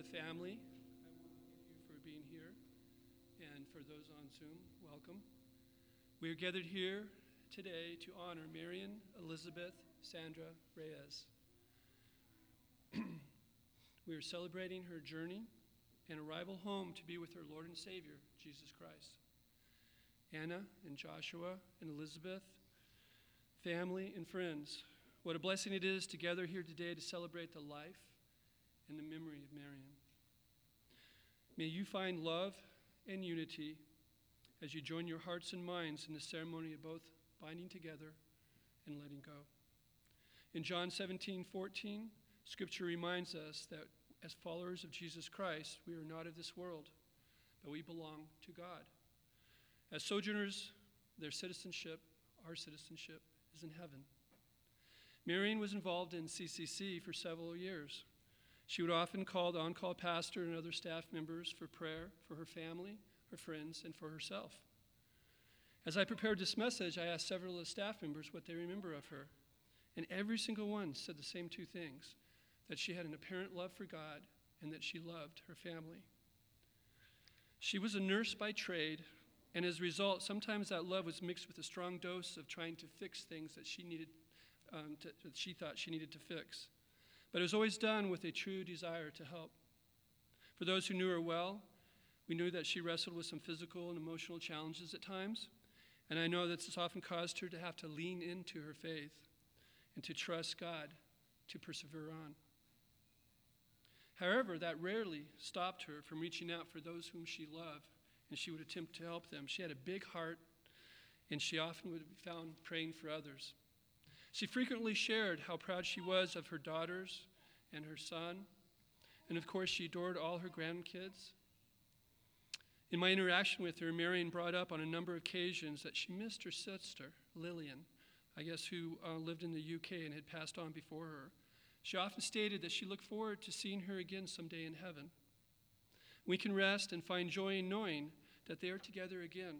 the family, I want to thank you for being here. And for those on Zoom, welcome. We are gathered here today to honor Marion Elizabeth Sandra Reyes. We are celebrating her journey and arrival home to be with her Lord and Savior, Jesus Christ. Anna and Joshua and Elizabeth, family and friends, what a blessing it is to gather here today to celebrate the life and the memory of Marion. May you find love and unity as you join your hearts and minds in the ceremony of both binding together and letting go. In John 17:14, Scripture reminds us that as followers of Jesus Christ, we are not of this world, but we belong to God. As sojourners, our citizenship is in heaven. Marion was involved in CCC for several years. She would often call the on-call pastor and other staff members for prayer for her family, her friends, and for herself. As I prepared this message, I asked several of the staff members what they remember of her, and every single one said the same two things, that she had an apparent love for God and that she loved her family. She was a nurse by trade, and as a result, sometimes that love was mixed with a strong dose of trying to fix things that she thought she needed to fix. But it was always done with a true desire to help. For those who knew her well, we knew that she wrestled with some physical and emotional challenges at times, and I know that this often caused her to have to lean into her faith and to trust God to persevere on. However, that rarely stopped her from reaching out for those whom she loved, and she would attempt to help them. She had a big heart, and she often would be found praying for others. She frequently shared how proud she was of her daughters and her son, and of course she adored all her grandkids. In my interaction with her, Marion brought up on a number of occasions that she missed her sister, Lillian, I guess who lived in the UK and had passed on before her. She often stated that she looked forward to seeing her again someday in heaven. We can rest and find joy in knowing that they are together again,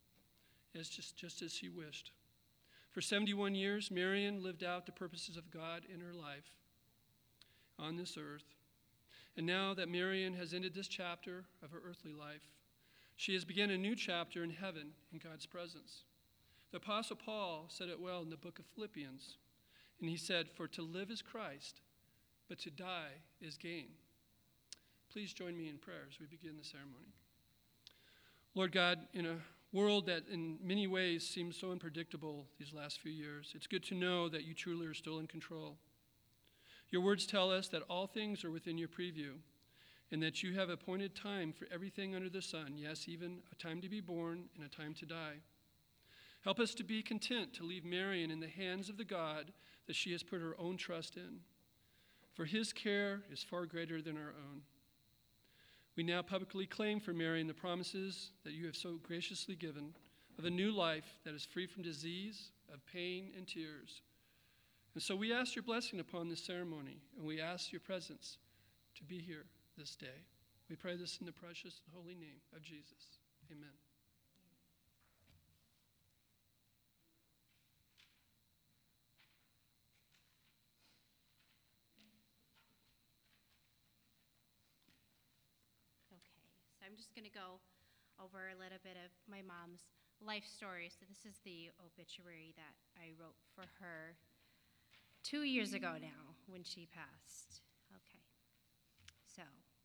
just as she wished. For 71 years, Marion lived out the purposes of God in her life on this earth. And now that Marion has ended this chapter of her earthly life, she has begun a new chapter in heaven in God's presence. The Apostle Paul said it well in the book of Philippians, and he said, "For to live is Christ, but to die is gain." Please join me in prayer as we begin the ceremony. Lord God, in a world that in many ways seems so unpredictable these last few years, it's good to know that you truly are still in control. Your words tell us that all things are within your preview and that you have appointed time for everything under the sun, yes, even a time to be born and a time to die. Help us to be content to leave Marion in the hands of the God that she has put her own trust in, for his care is far greater than our own. We now publicly claim for Marion the promises that you have so graciously given of a new life that is free from disease, of pain, and tears. And so we ask your blessing upon this ceremony, and we ask your presence to be here this day. We pray this in the precious and holy name of Jesus. Amen. I'm just going to go over a little bit of my mom's life story. So this is the obituary that I wrote for her 2 years ago now when she passed. Okay. So,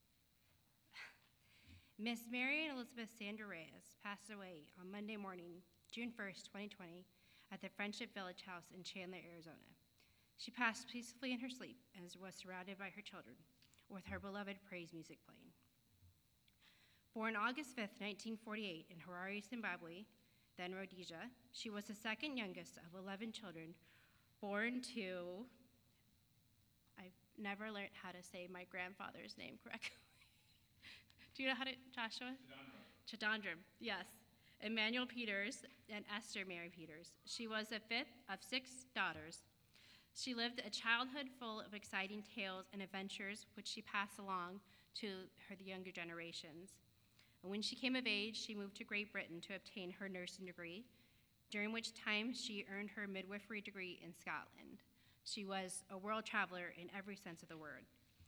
Miss Marion Elizabeth Sandra Reyes passed away on Monday morning, June 1st, 2020, at the Friendship Village House in Chandler, Arizona. She passed peacefully in her sleep and was surrounded by her children, with her beloved praise music playing. Born August 5th, 1948, in Harare, Zimbabwe, then Rhodesia, she was the second youngest of 11 children born to, I've never learned how to say my grandfather's name correctly. Do you know how to, Joshua? Chidandra, yes. Emmanuel Peters and Esther Mary Peters. She was the fifth of 6 daughters. She lived a childhood full of exciting tales and adventures, which she passed along to the younger generations. And when she came of age, she moved to Great Britain to obtain her nursing degree, during which time she earned her midwifery degree in Scotland. She was a world traveler in every sense of the word.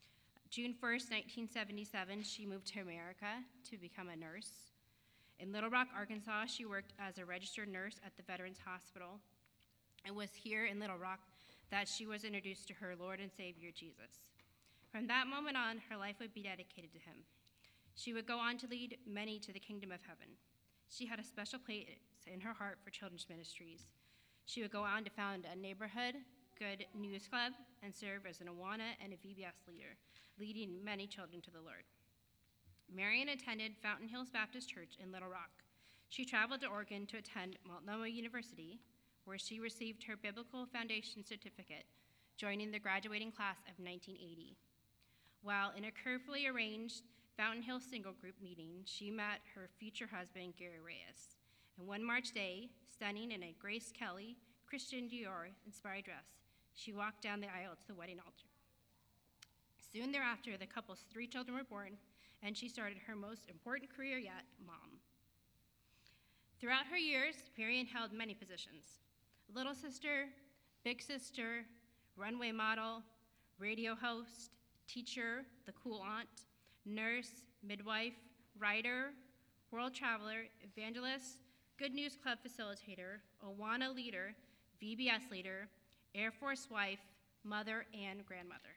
June 1st, 1977, she moved to America to become a nurse. In Little Rock, Arkansas, she worked as a registered nurse at the Veterans Hospital. It was here in Little Rock that she was introduced to her Lord and Savior, Jesus. From that moment on, her life would be dedicated to him. She would go on to lead many to the kingdom of heaven. She had a special place in her heart for children's ministries. She would go on to found a neighborhood Good News Club and serve as an Awana and a VBS leader, leading many children to the Lord. Marion attended Fountain Hills Baptist Church in Little Rock. She traveled to Oregon to attend Multnomah University, where she received her Biblical Foundation Certificate, joining the graduating class of 1980. While in a carefully arranged Fountain Hills single group meeting, she met her future husband, Gary Reyes. And one March day, stunning in a Grace Kelly Christian Dior-inspired dress, she walked down the aisle to the wedding altar. Soon thereafter, the couple's 3 children were born, and she started her most important career yet, mom. Throughout her years, Marion held many positions: little sister, big sister, runway model, radio host, teacher, the cool aunt, nurse, midwife, writer, world traveler, evangelist, Good News Club facilitator, Awana leader, VBS leader, Air Force wife, mother, and grandmother.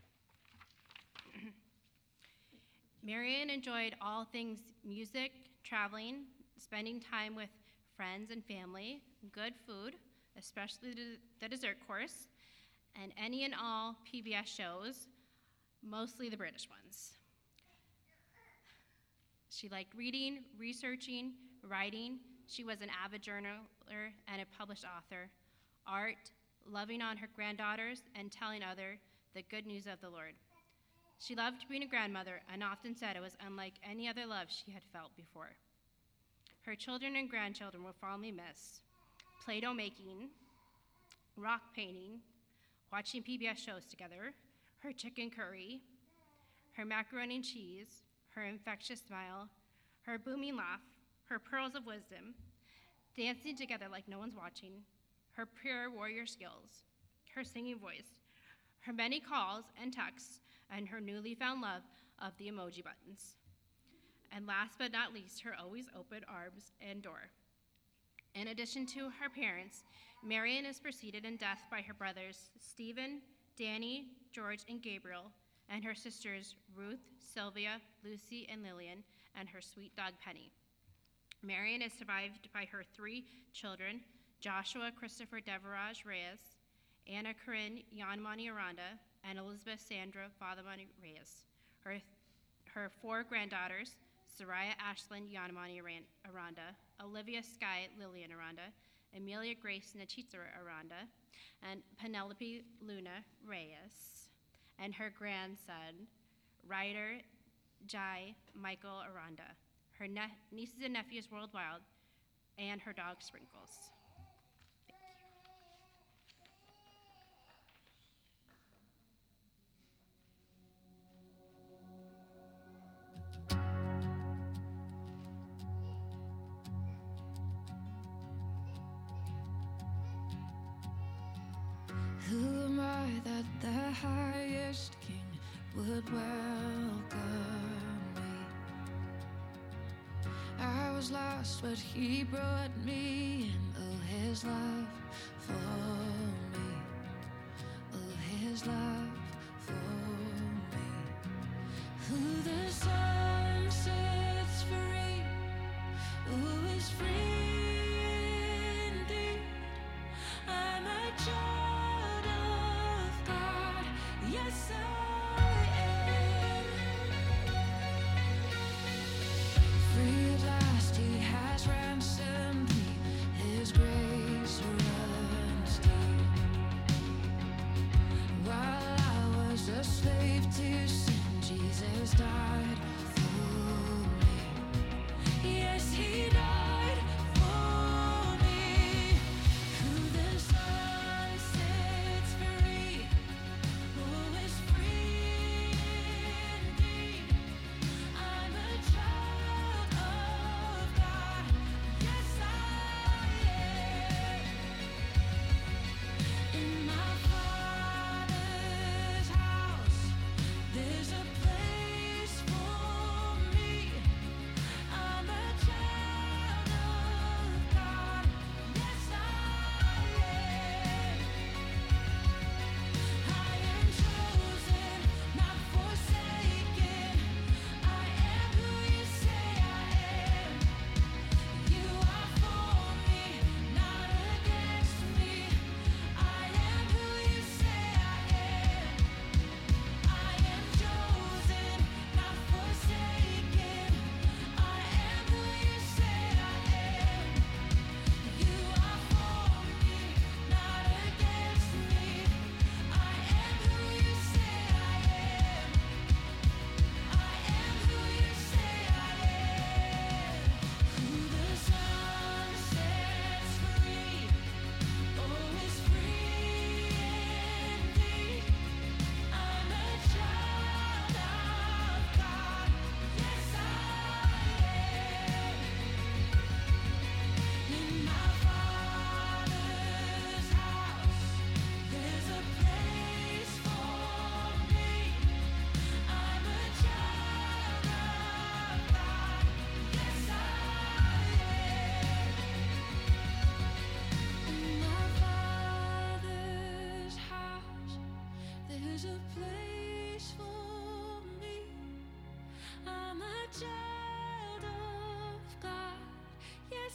Marion enjoyed all things music, traveling, spending time with friends and family, good food, especially the dessert course, and any and all PBS shows, mostly the British ones. She liked reading, researching, writing. She was an avid journaler and a published author. Art, loving on her granddaughters, and telling others the good news of the Lord. She loved being a grandmother and often said it was unlike any other love she had felt before. Her children and grandchildren will fondly miss Play-Doh making, rock painting, watching PBS shows together, her chicken curry, her macaroni and cheese, her infectious smile, her booming laugh, her pearls of wisdom, dancing together like no one's watching, her pure warrior skills, her singing voice, her many calls and texts, and her newly found love of the emoji buttons. And last but not least, her always open arms and door. In addition to her parents, Marion is preceded in death by her brothers Stephen, Danny, George, and Gabriel, and her sisters Ruth, Sylvia, Lucy, and Lillian, and her sweet dog Penny. Marion is survived by her 3 children, Joshua Christopher Deverage Reyes, Anna Corinne Yanmani Aranda, and Elizabeth Sandra Fathamani Reyes. Her 4 granddaughters, Soraya Ashland Yanmani Aranda, Olivia Sky Lillian Aranda, Amelia Grace Nachitsa Aranda, and Penelope Luna Reyes, and her grandson, Ryder Jai Michael Aranda, her nieces and nephews worldwide, and her dog Sprinkles. Who am I that the highest king would welcome me? I was lost, but he brought me in. Oh, his love for me. Oh, his love for me. Who the Son sets free, who is free indeed. I'm a child of God, yes I am. Free at last, he has ransomed me, his grace runs deep. While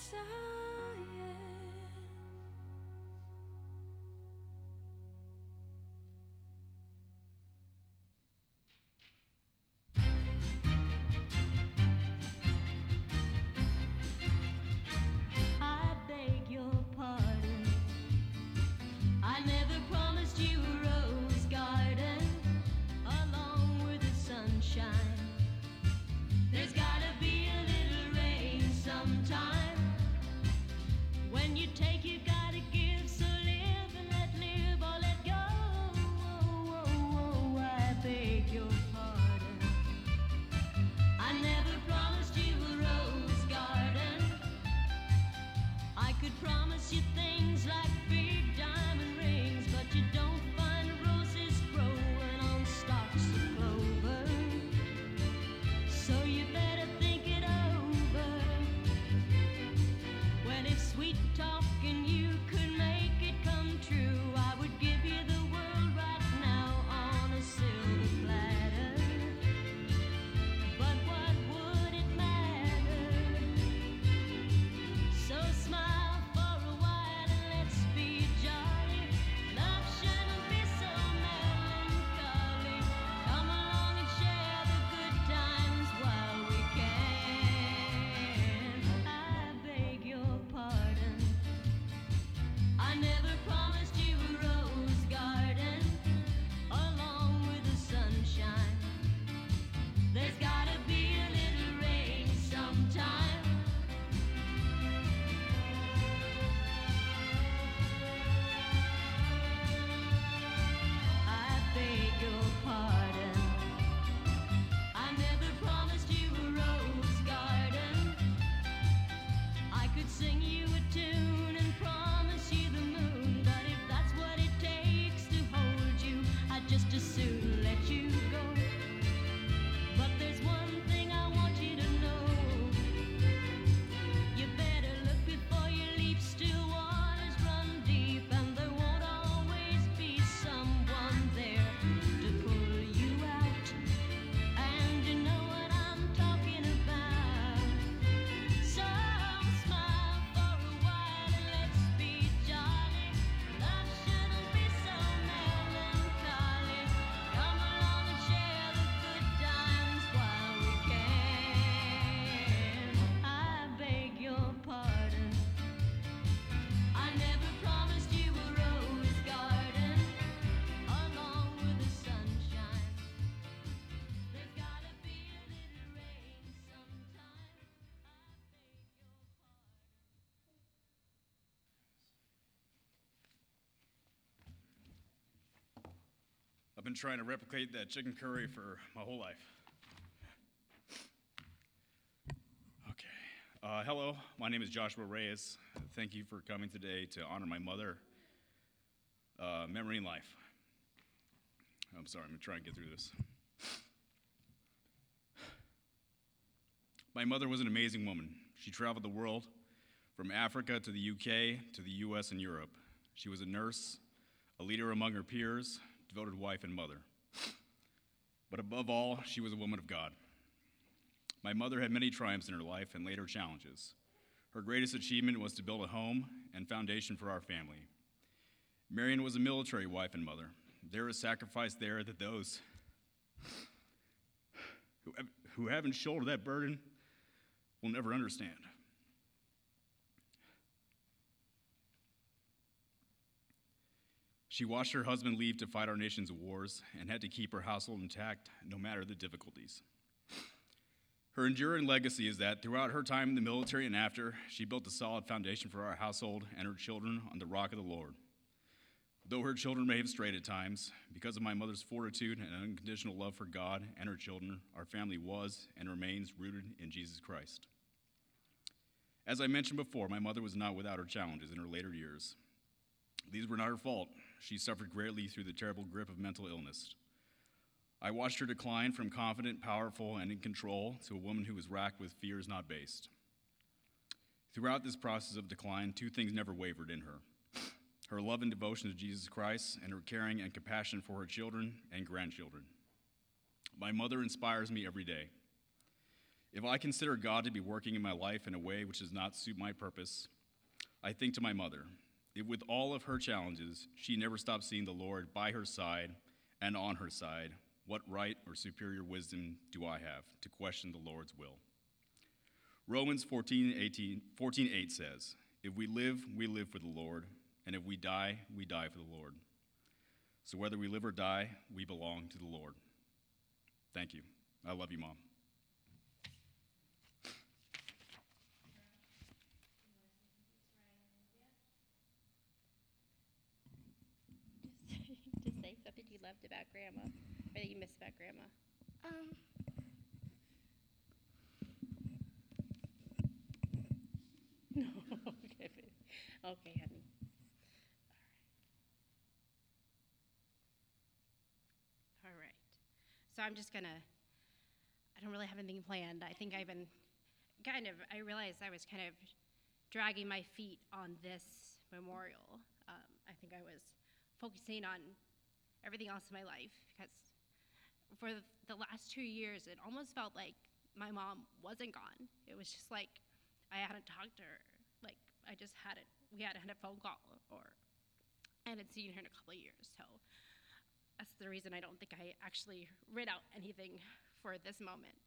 I beg your pardon. I never promised you a rose garden along with the sunshine. There's gotta be a little rain sometime. When you take, you gotta give. So live and let live or let go. I beg your pardon. I never promised you a rose garden. I could promise you things like big diamond rings, but you don't find roses growing on stalks of clover. So you better think it over. Well, if sweet talking you could make it come true, I would give you the world right now on a silver platter. But what would it matter? So smile for a while and let's be jolly. Love shouldn't be so melancholy. Come along and share the good times while we can. I beg your pardon. I never promised you a rose garden along with the sunshine. There's gotta be a little rain sometime. I beg your pardon. I never promised you a rose garden. I could sing you a tune and promise you the moon, but if that's what it takes to hold you, I'd just as soon let you go. But there's one thing I want you to know. You better look before you leap. Still waters run deep, and there won't always be someone there to pull you out. And you know what I'm talking about. So smile for a while and let's be jolly. Love shouldn't be so melancholy. Come along and share the good times while we can. I beg your pardon. I never promised you a rose garden along with the sunshine. There's gotta be a little rain sometime. I beg your pardon. I've been trying to replicate that chicken curry for my whole life. Okay. Hello, my name is Joshua Reyes. Thank you for coming today to honor my mother, memory and life. I'm sorry, I'm going to try and get through this. My mother was an amazing woman. She traveled the world from Africa to the UK to the US and Europe. She was a nurse, a leader among her peers, devoted wife and mother. But above all, she was a woman of God. My mother had many triumphs in her life and later challenges. Her greatest achievement was to build a home and foundation for our family. Marion was a military wife and mother. There is sacrifice there that those who haven't shouldered that burden will never understand. She watched her husband leave to fight our nation's wars and had to keep her household intact no matter the difficulties. Her enduring legacy is that throughout her time in the military and after, she built a solid foundation for our household and her children on the rock of the Lord. Though her children may have strayed at times, because of my mother's fortitude and unconditional love for God and her children, our family was and remains rooted in Jesus Christ. As I mentioned before, my mother was not without her challenges in her later years. These were not her fault. She suffered greatly through the terrible grip of mental illness. I watched her decline from confident, powerful, and in control to a woman who was racked with fears not based. Throughout this process of decline, two things never wavered in her: her love and devotion to Jesus Christ and her caring and compassion for her children and grandchildren. My mother inspires me every day. If I consider God to be working in my life in a way which does not suit my purpose, I think to my mother, if with all of her challenges, she never stopped seeing the Lord by her side and on her side, what right or superior wisdom do I have to question the Lord's will? Romans 14:8 says, if we live for the Lord, and if we die for the Lord. So whether we live or die, we belong to the Lord. Thank you. I love you, Mom. Just say something you loved about Grandma, or that you miss about Grandma. No, okay, honey. All right. So I'm just gonna. I don't really have anything planned. I think I've been I realized I was kind of dragging my feet on this memorial. I think I was focusing on everything else in my life because for the last 2 years, it almost felt like my mom wasn't gone. It was just like I hadn't talked to her. Like we hadn't had a phone call, or I hadn't seen her in a couple of years. So that's the reason I don't think I actually writ out anything for this moment.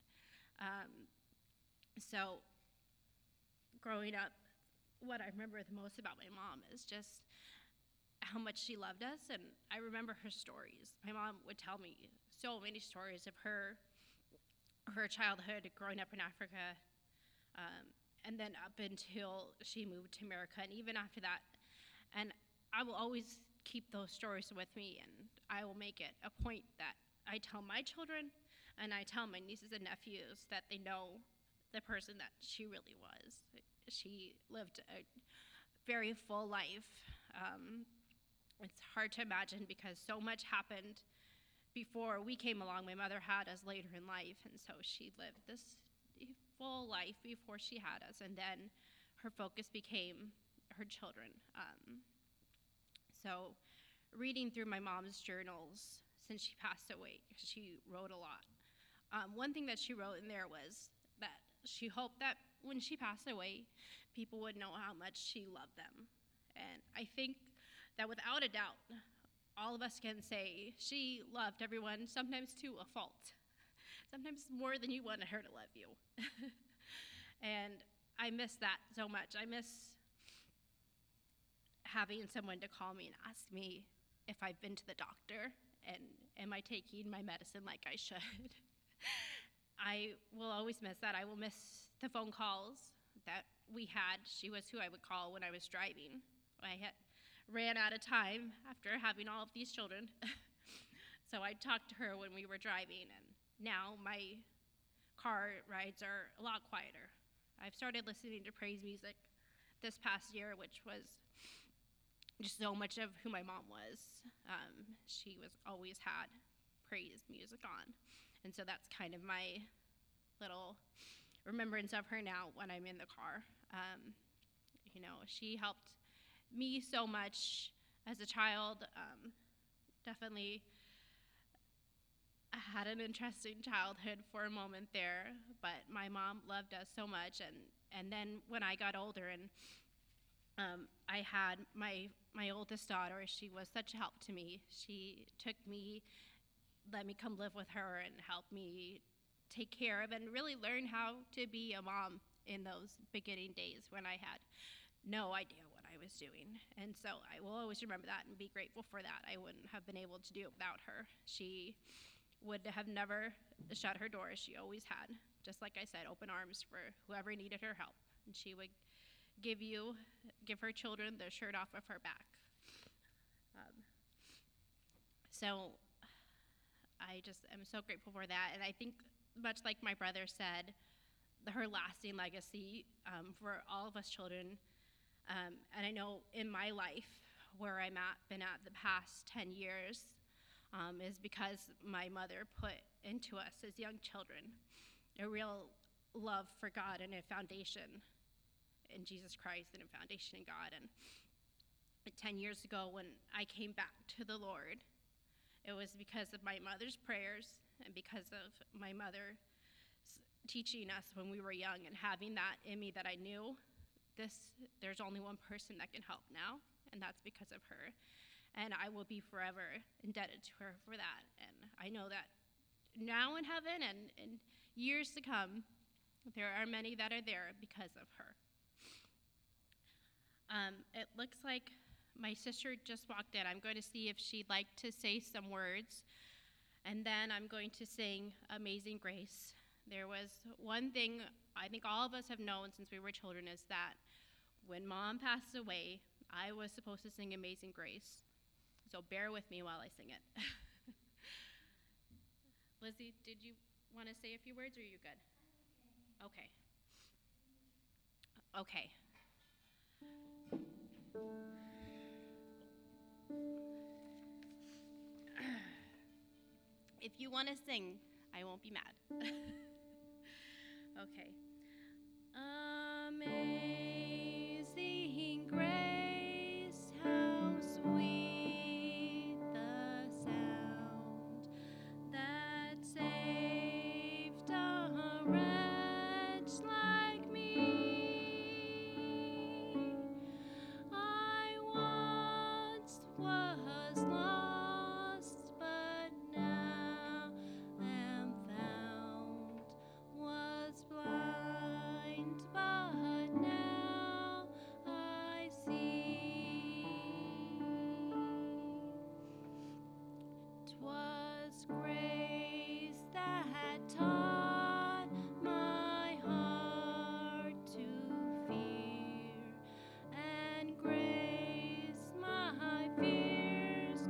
So growing up, what I remember the most about my mom is just how much she loved us, and I remember her stories. My mom would tell me so many stories of her childhood growing up in Africa, and then up until she moved to America, and even after that. And I will always keep those stories with me, and I will make it a point that I tell my children and I tell my nieces and nephews that they know the person that she really was. She lived a very full life. It's hard to imagine because so much happened before we came along. My mother had us later in life, and so she lived this full life before she had us, and then her focus became her children. So reading through my mom's journals since she passed away, she wrote a lot. One thing that she wrote in there was that she hoped that when she passed away, people would know how much she loved them. And I think that without a doubt, all of us can say she loved everyone, sometimes to a fault, sometimes more than you wanted her to love you. And I miss that so much. I miss having someone to call me and ask me if I've been to the doctor and am I taking my medicine like I should. I will always miss that. I will miss the phone calls that we had. She was who I would call when I was driving. I had ran out of time after having all of these children. So I'd talk to her when we were driving, and now my car rides are a lot quieter. I've started listening to praise music this past year, which was just so much of who my mom was. She always had praise music on. And so that's kind of my little remembrance of her now when I'm in the car. She helped me so much as a child. Definitely had an interesting childhood for a moment there, but my mom loved us so much. And then when I got older and I had my oldest daughter, she was such a help to me. She took me, let me come live with her and help me take care of and really learn how to be a mom in those beginning days when I had no idea what I was doing. And so I will always remember that and be grateful for that. I wouldn't have been able to do it without her. She would have never shut her doors. She always had, just like I said, open arms for whoever needed her help. And she would give her children the shirt off of her back. So I just am so grateful for that. And I think, much like my brother said, her lasting legacy for all of us children, and I know in my life where been at the past 10 years, is because my mother put into us as young children a real love for God and a foundation in Jesus Christ and a foundation in God. And 10 years ago when I came back to the Lord, it was because of my mother's prayers and because of my mother teaching us when we were young and having that in me that I knew there's only one person that can help now, and that's because of her. And I will be forever indebted to her for that. And I know that now in heaven and in years to come, there are many that are there because of her. It looks like my sister just walked in. I'm going to see if she'd like to say some words, and then I'm going to sing Amazing Grace. There was one thing I think all of us have known since we were children, is that when Mom passed away, I was supposed to sing Amazing Grace. So bear with me while I sing it. Lizzie, did you want to say a few words, or are you good? Okay. Okay. If you want to sing, I won't be mad. Okay. Amazing grace, how sweet the sound that saved a wretch like me. I once was lost, but now am found, was blind, but now I see. 'Twas grace that taught my heart to fear, and grace my fears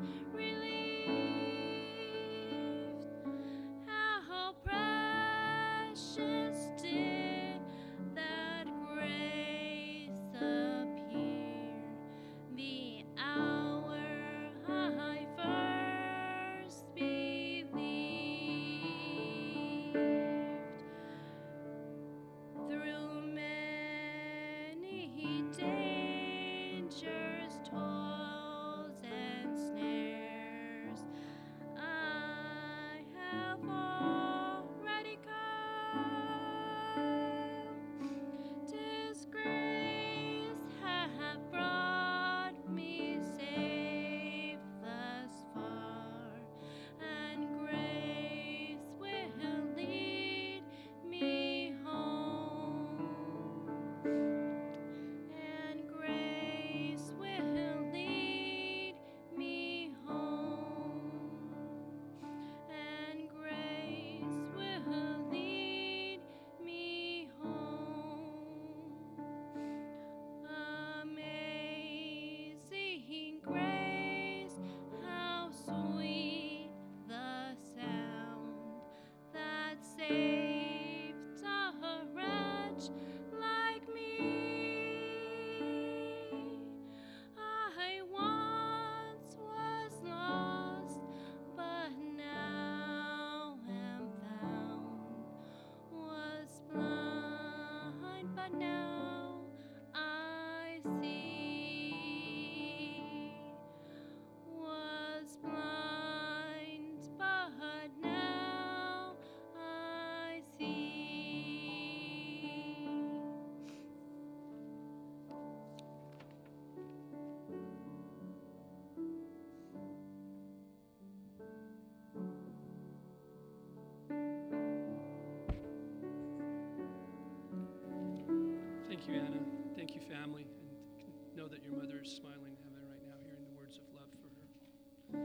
relieved. How precious did that grace appear, the hour I first believed. Through many dangers, toils, and snares, I have already come. 'Tis grace hath brought me safe thus far, and grace will lead me home. And grace will lead me home. And grace will lead me home. Amazing grace, how sweet the sound that saved a wretch like me. I once was lost, but now am found, was blind, but now I see. Was blind, but now I see. Thank you, Anna. Thank you, family. And know that your mother is smiling in heaven right now, hearing the words of love for her.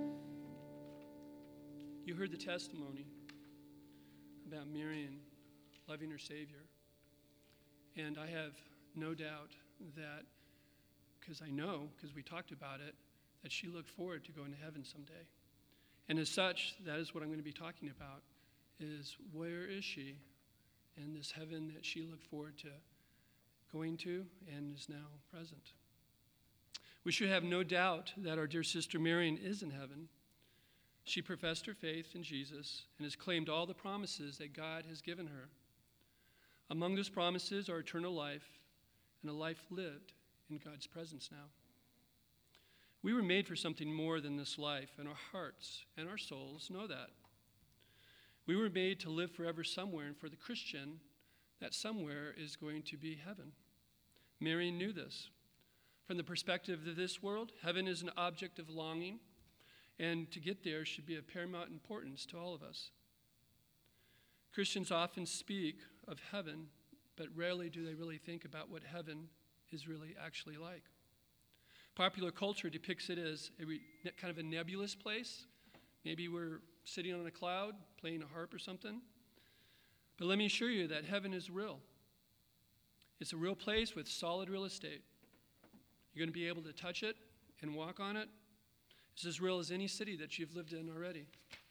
You heard the testimony about Marion loving her Savior. And I have no doubt that, because we talked about it, that she looked forward to going to heaven someday. And as such, that is what I'm going to be talking about, is where is she in this heaven that she looked forward to going to and is now present. We should have no doubt that our dear sister Marion is in heaven. She professed her faith in Jesus and has claimed all the promises that God has given her. Among those promises are eternal life and a life lived in God's presence now. We were made for something more than this life, and our hearts and our souls know that. We were made to live forever somewhere, and for the Christian, that somewhere is going to be heaven. Marian knew this. From the perspective of this world, heaven is an object of longing, and to get there should be of paramount importance to all of us. Christians often speak of heaven, but rarely do they really think about what heaven is really actually like. Popular culture depicts it as kind of a nebulous place. Maybe we're sitting on a cloud, playing a harp or something. But let me assure you that heaven is real. It's a real place with solid real estate. You're going to be able to touch it and walk on it. It's as real as any city that you've lived in already.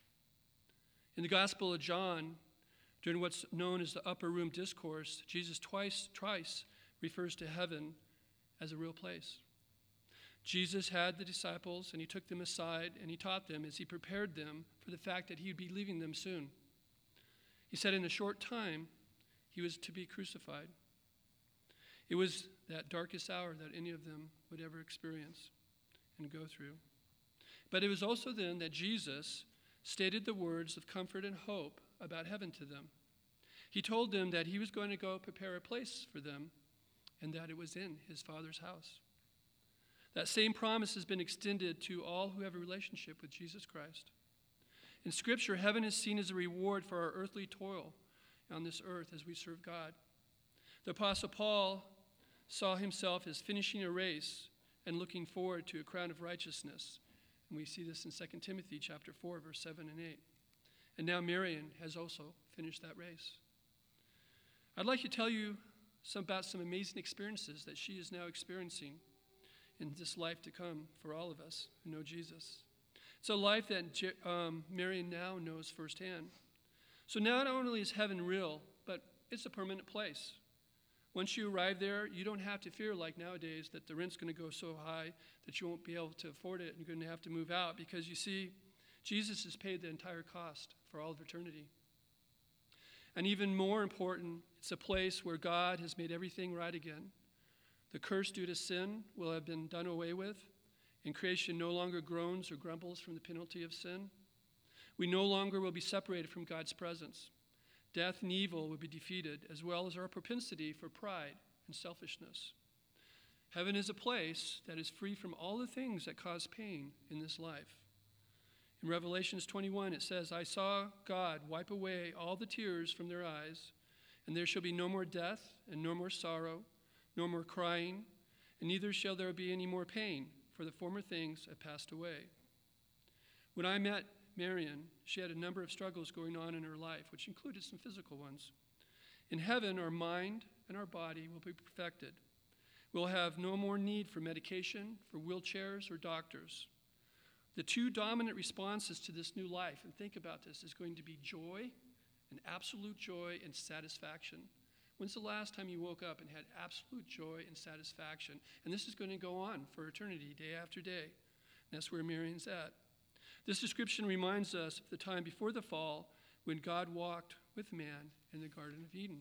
In the Gospel of John, during what's known as the Upper Room Discourse, Jesus twice refers to heaven as a real place. Jesus had the disciples, and he took them aside, and he taught them as he prepared them for the fact that he would be leaving them soon. He said in a short time, he was to be crucified. It was that darkest hour that any of them would ever experience and go through. But it was also then that Jesus stated the words of comfort and hope about heaven to them. He told them that he was going to go prepare a place for them, and that it was in his Father's house. That same promise has been extended to all who have a relationship with Jesus Christ. In Scripture, heaven is seen as a reward for our earthly toil on this earth as we serve God. The Apostle Paul saw himself as finishing a race and looking forward to a crown of righteousness. And we see this in 2 Timothy chapter 4, verse 7 and 8. And now Marian has also finished that race. I'd like to tell you about some amazing experiences that she is now experiencing in this life to come for all of us who know Jesus. It's a life that Marian now knows firsthand. So not only is heaven real, but it's a permanent place. Once you arrive there, you don't have to fear like nowadays that the rent's going to go so high that you won't be able to afford it and you're going to have to move out, because you see, Jesus has paid the entire cost for all of eternity. And even more important, it's a place where God has made everything right again. The curse due to sin will have been done away with, and creation no longer groans or grumbles from the penalty of sin. We no longer will be separated from God's presence. Death and evil will be defeated, as well as our propensity for pride and selfishness. Heaven is a place that is free from all the things that cause pain in this life. In Revelations 21, it says, I saw God wipe away all the tears from their eyes, and there shall be no more death and no more sorrow, no more crying, and neither shall there be any more pain, for the former things have passed away. When I met Marian, she had a number of struggles going on in her life, which included some physical ones. In heaven, our mind and our body will be perfected. We'll have no more need for medication, for wheelchairs, or doctors. The two dominant responses to this new life, and think about this, is going to be joy, and absolute joy and satisfaction. When's the last time you woke up and had absolute joy and satisfaction? And this is going to go on for eternity, day after day. And that's where Marian's at. This description reminds us of the time before the fall when God walked with man in the Garden of Eden.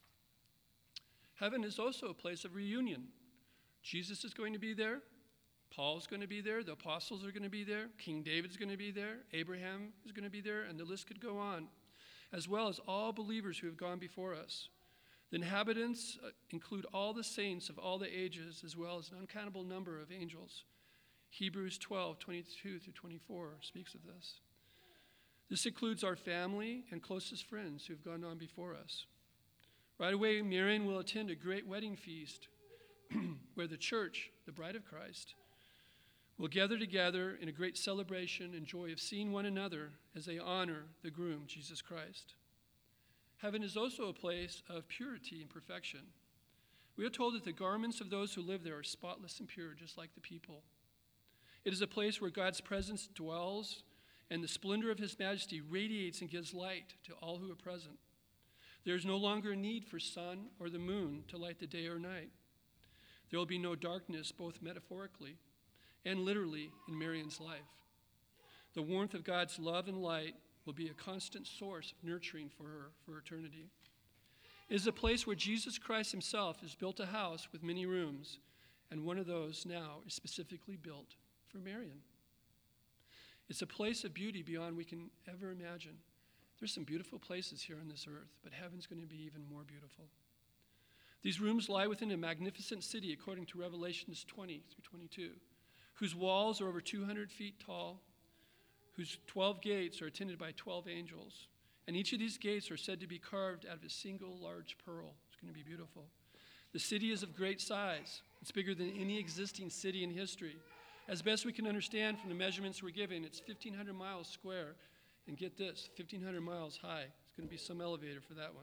Heaven is also a place of reunion. Jesus is going to be there. Paul's going to be there. The apostles are going to be there. King David's going to be there. Abraham is going to be there. And the list could go on, as well as all believers who have gone before us. The inhabitants include all the saints of all the ages, as well as an uncountable number of angels. Hebrews 12, 22 through 24 speaks of this. This includes our family and closest friends who have gone on before us. Right away, Marian will attend a great wedding feast where the church, the bride of Christ, will gather together in a great celebration and joy of seeing one another as they honor the groom, Jesus Christ. Heaven is also a place of purity and perfection. We are told that the garments of those who live there are spotless and pure, just like the people. It is a place where God's presence dwells, and the splendor of his majesty radiates and gives light to all who are present. There is no longer a need for sun or the moon to light the day or night. There will be no darkness, both metaphorically and literally, in Marian's life. The warmth of God's love and light will be a constant source of nurturing for her for eternity. It is a place where Jesus Christ himself has built a house with many rooms, and one of those now is specifically built for Marian. It's a place of beauty beyond we can ever imagine. There's some beautiful places here on this earth, but heaven's going to be even more beautiful. These rooms lie within a magnificent city, according to Revelations 20 through 22, whose walls are over 200 feet tall, whose 12 gates are attended by 12 angels. And each of these gates are said to be carved out of a single large pearl. It's going to be beautiful. The city is of great size. It's bigger than any existing city in history. As best we can understand from the measurements we're given, it's 1,500 miles square. And get this, 1,500 miles high. It's going to be some elevator for that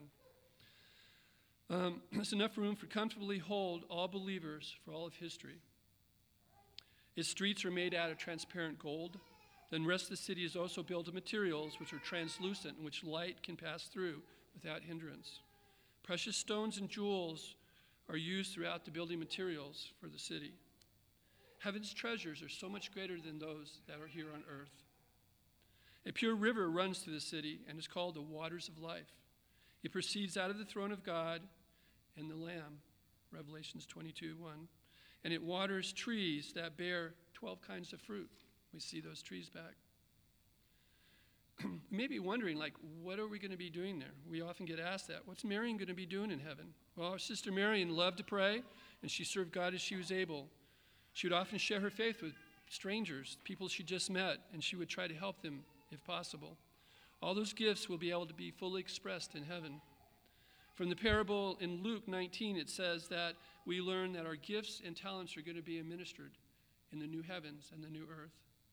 one. There's enough room for comfortably hold all believers for all of history. Its streets are made out of transparent gold. Then the rest of the city is also built of materials which are translucent and which light can pass through without hindrance. Precious stones and jewels are used throughout the building materials for the city. Heaven's treasures are so much greater than those that are here on earth. A pure river runs through the city and is called the waters of life. It proceeds out of the throne of God and the Lamb, Revelations 22:1. And it waters trees that bear 12 kinds of fruit. We see those trees back. You may be wondering, what are we going to be doing there? We often get asked that. What's Marion going to be doing in heaven? Well, our sister Marion loved to pray, and she served God as she was able. She would often share her faith with strangers, people she just met, and she would try to help them if possible. All those gifts will be able to be fully expressed in heaven. From the parable in Luke 19, it says that we learn that our gifts and talents are going to be administered in the new heavens and the new earth.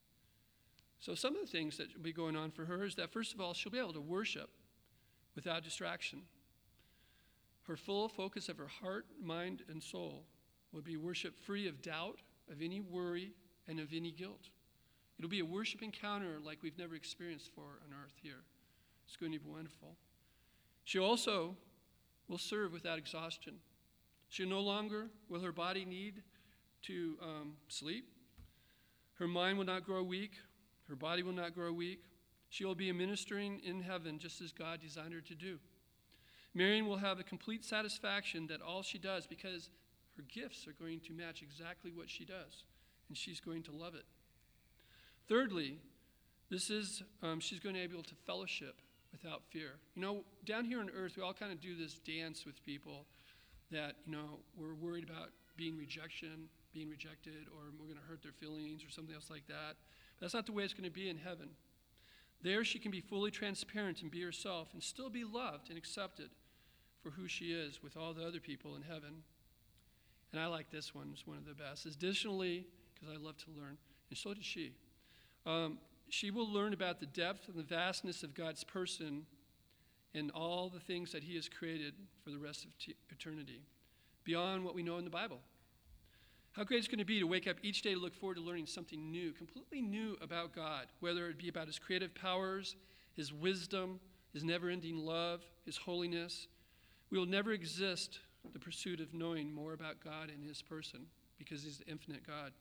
So some of the things that will be going on for her is that, first of all, she'll be able to worship without distraction. Her full focus of her heart, mind, and soul will be worship free of doubt, of any worry, and of any guilt. It'll be a worship encounter like we've never experienced before on earth here. It's going to be wonderful. She also will serve without exhaustion. She no longer will her body need to sleep. Her mind will not grow weak. Her body will not grow weak. She will be ministering in heaven just as God designed her to do. Marion will have a complete satisfaction that all she does, because her gifts are going to match exactly what she does, and she's going to love it. Thirdly, she's going to be able to fellowship without fear. Down here on earth, we all kind of do this dance with people that, we're worried about being rejected, or we're going to hurt their feelings or something else like that. But that's not the way it's going to be in heaven. There she can be fully transparent and be herself and still be loved and accepted for who she is with all the other people in heaven. And I like this one. It's one of the best. Additionally, because I love to learn, and so did she. She will learn about the depth and the vastness of God's person and all the things that he has created for the rest of eternity, beyond what we know in the Bible. How great it's going to be to wake up each day to look forward to learning something new, completely new about God, whether it be about his creative powers, his wisdom, his never-ending love, his holiness. We will never exist the pursuit of knowing more about God and his person, because he's the infinite God.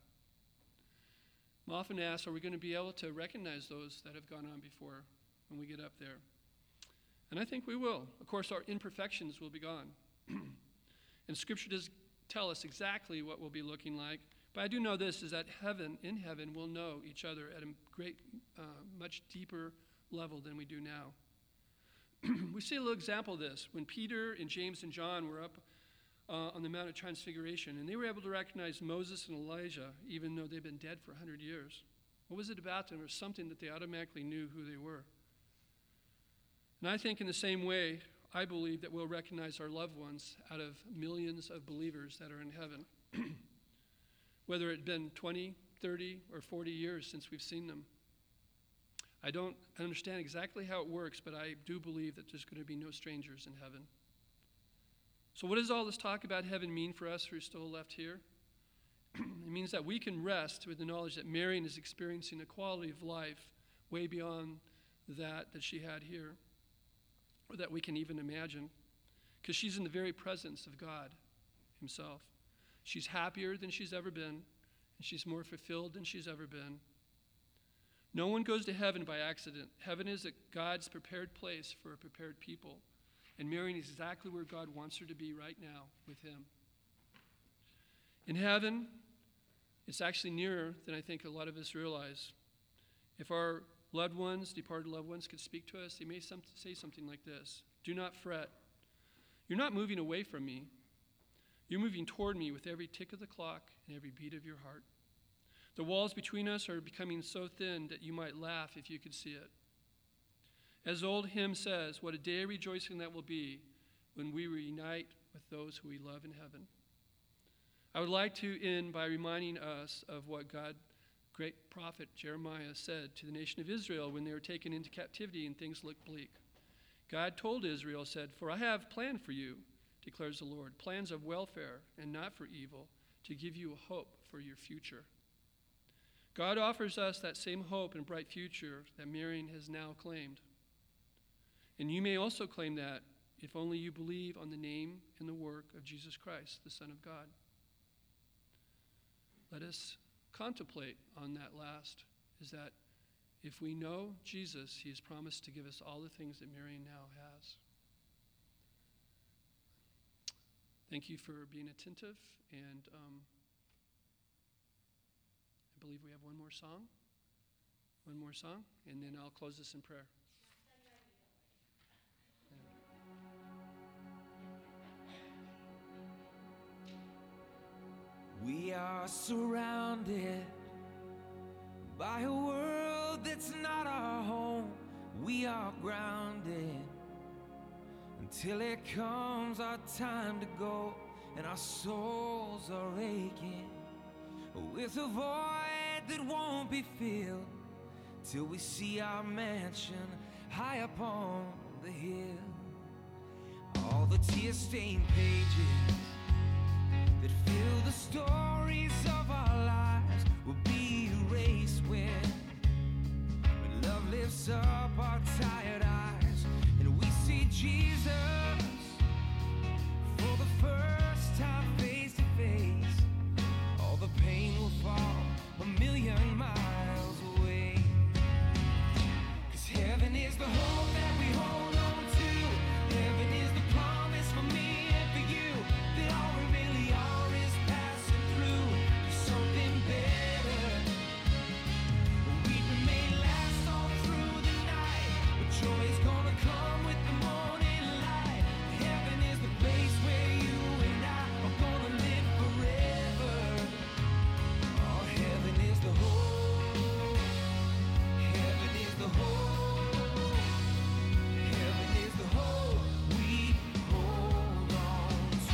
I'm often asked, are we going to be able to recognize those that have gone on before when we get up there? And I think we will. Of course, our imperfections will be gone. And Scripture does tell us exactly what we'll be looking like. But I do know this, is that in heaven, we'll know each other at a much deeper level than we do now. We see a little example of this when Peter and James and John were up on the Mount of Transfiguration, and they were able to recognize Moses and Elijah, even though they'd been dead for 100 years. What was it about them? Or something that they automatically knew who they were. And I think in the same way, I believe that we'll recognize our loved ones out of millions of believers that are in heaven. Whether it's been 20, 30, or 40 years since we've seen them. I don't understand exactly how it works, but I do believe that there's going to be no strangers in heaven. So what does all this talk about heaven mean for us who are still left here? It means that we can rest with the knowledge that Marion is experiencing a quality of life way beyond that she had here, or that we can even imagine, because she's in the very presence of God himself. She's happier than she's ever been, and she's more fulfilled than she's ever been. No one goes to heaven by accident. Heaven is God's prepared place for a prepared people, and Marion is exactly where God wants her to be right now with him. In heaven, it's actually nearer than I think a lot of us realize. If our loved ones, departed loved ones, could speak to us, they may say something like this: "Do not fret. You're not moving away from me. You're moving toward me with every tick of the clock and every beat of your heart. The walls between us are becoming so thin that you might laugh if you could see it." As the old hymn says, what a day of rejoicing that will be when we reunite with those who we love in heaven. I would like to end by reminding us of what great prophet Jeremiah said to the nation of Israel when they were taken into captivity and things looked bleak. God told Israel, said, "For I have planned for you, declares the Lord, plans of welfare and not for evil, to give you a hope for your future." God offers us that same hope and bright future that Marion has now claimed. And you may also claim that if only you believe on the name and the work of Jesus Christ, the Son of God. Let us contemplate on that last, is that if we know Jesus, he has promised to give us all the things that Marion now has. Thank you for being attentive, and I believe we have one more song, and then I'll close this in prayer. We are surrounded by a world that's not our home. We are grounded until it comes our time to go, and our souls are aching with a void that won't be filled till we see our mansion high upon the hill. All the tear-stained pages that fill the stories of our lives will be erased when love lifts up our tired eyes and we see Jesus for the first time face to face. All the pain will fall a million miles away, 'cause heaven is the hope that we hold on to. Heaven is the promise for me and for you, that all we really are is passing through to something better. Weeping may last all through the night, but joy is gonna come with the morning light. Heaven is the place where you and I are gonna live forever. Oh, heaven is the hope. Heaven is the hope. Heaven is the hope we hold on to.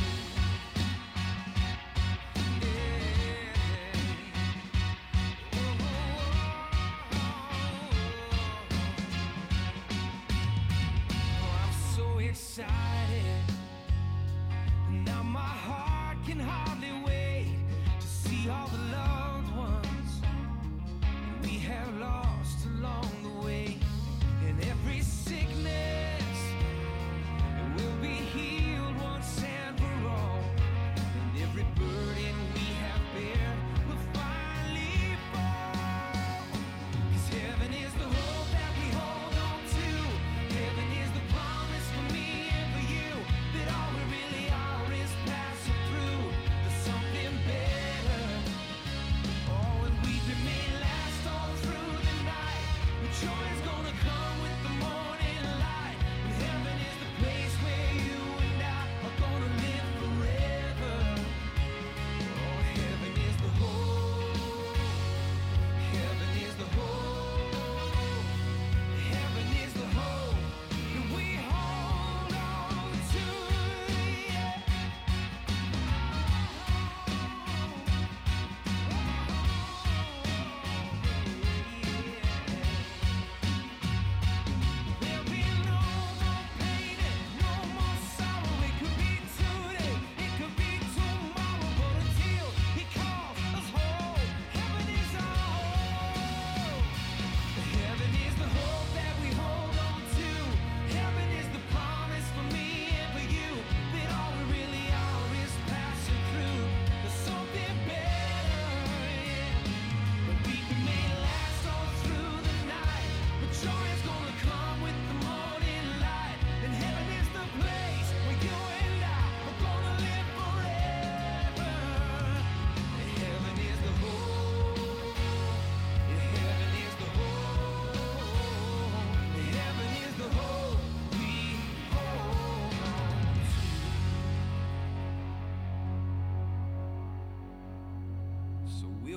I'm so excited. Now my heart can hardly wait to see all the loved ones we have lost along the way. And every sickness will be healed once and for all. And every burden we have bared will finally fall. 'Cause heaven is the hope that we hold on to. Heaven is the promise for me and for you,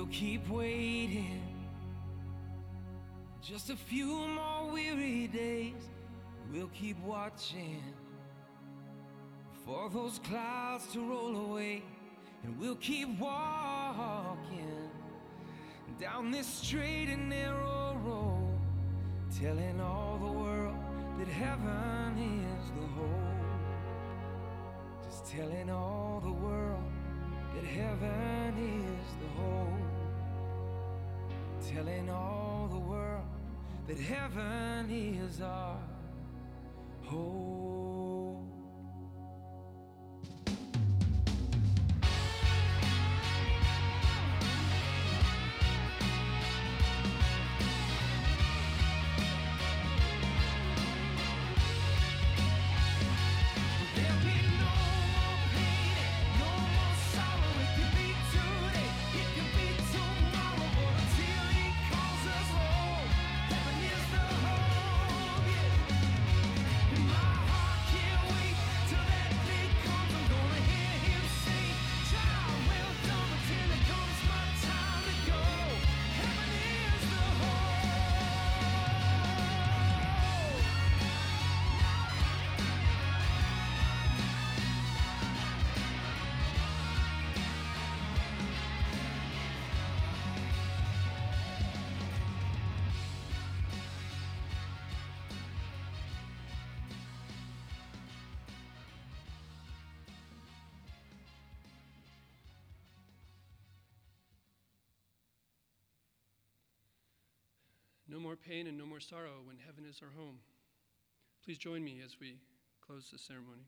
we'll keep waiting. Just a few more weary days, we'll keep watching for those clouds to roll away, and we'll keep walking down this straight and narrow road, telling all the world that heaven is the hope. Just telling all the world that heaven is the hope. Telling all the world that heaven is our hope. No more pain and no more sorrow when heaven is our home. Please join me as we close the ceremony.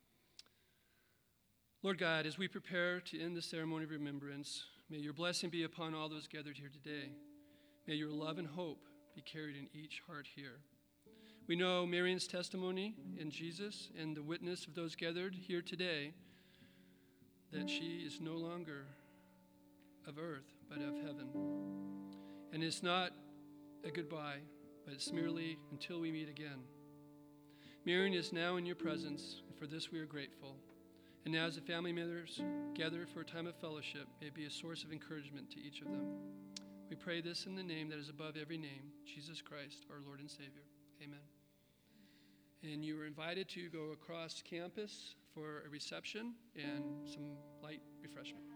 Lord God, as we prepare to end the ceremony of remembrance, may your blessing be upon all those gathered here today. May your love and hope be carried in each heart here. We know Marion's testimony in Jesus and the witness of those gathered here today that she is no longer of earth, but of heaven. And it's not a goodbye, but it's merely until we meet again. Marion is now in your presence, and for this we are grateful. And now as the family members gather for a time of fellowship, may it be a source of encouragement to each of them. We pray this in the name that is above every name, Jesus Christ, our Lord and Savior. Amen. And you are invited to go across campus for a reception and some light refreshment.